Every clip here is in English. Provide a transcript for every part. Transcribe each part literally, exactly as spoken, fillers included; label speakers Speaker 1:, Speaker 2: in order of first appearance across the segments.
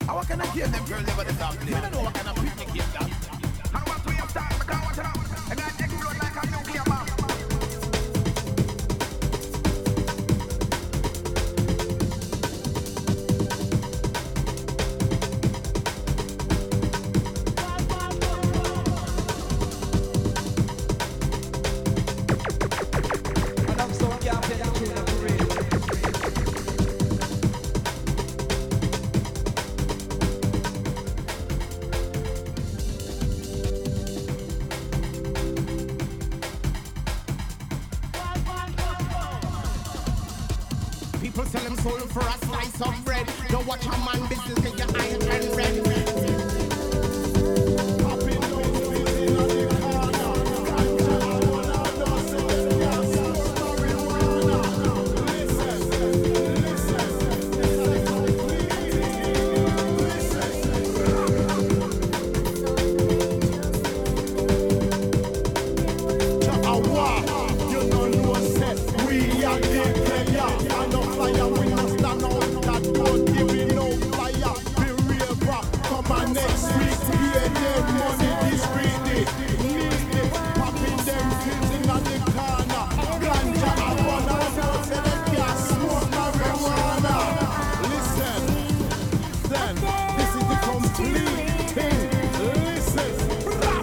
Speaker 1: And what kind of game them girls ever the top play? I don't know what kind of picnic game that. And what we have started, because what you know, and I take blood like a nuclear bomb. People sell them soul for a slice of bread. Don't watch a man business, get your iron and red. Popping those pills in the corner. Ganja, I wanna know, say them can't smoke marijuana. Listen, listen, listen, listen. Cha-awa, you don't know set. We are the player. Fire, we not stand out that don't give me no fire. Be real rap, come on next week. Pay them money discreetly. Need it, popping them pills in the corner. Ganja, I wanna know, say them can't smoke marijuana. Listen, then, this is the complete thing. Listen, rap.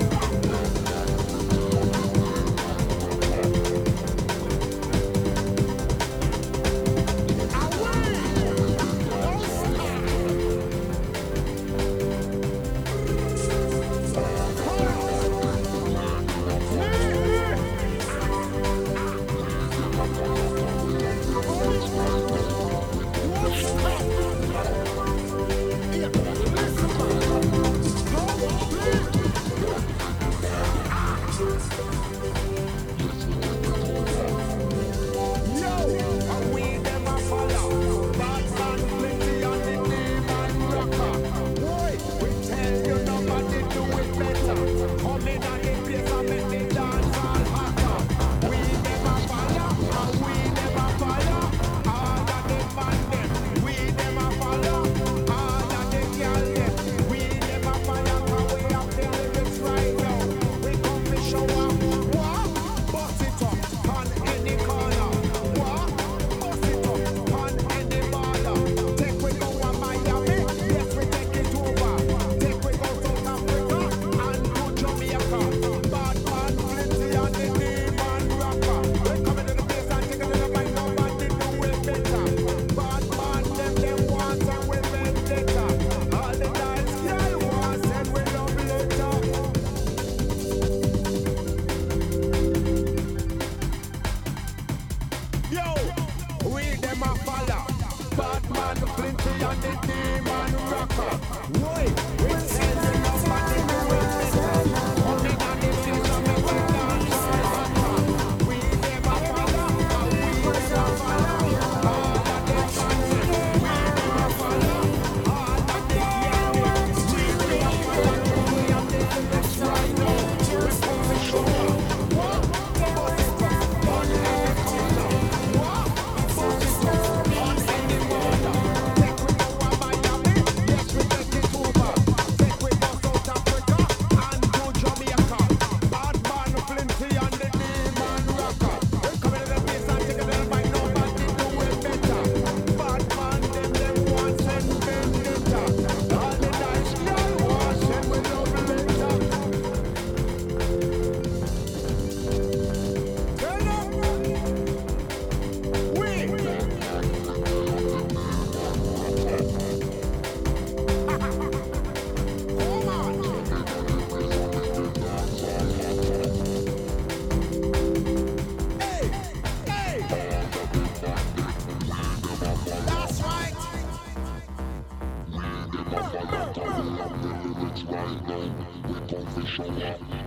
Speaker 1: Batman, Flinty and the Demon Rocker. Boy, we tell you nobody do it better. Only on the field of the dance hall rocker. We never follow, and we never follow. All of them bandits, we never follow. All of them bandits, we never follow. We are the best right now. We're coming show up. What? Bust it up on any corner. What? Bust it up on any border. Take we go to Miami, yes we take it over. Take we go South Africa and to Jamaica. Batman, Flinty and the Demon Rocker. We're coming to the place and taking them by nobody do it better. Batman, them them want send vendetta. All the nice girl want send with love letter. Turn up. We. Come on. Hey, hey. That's right.
Speaker 2: Lyrics right now, we come to show up.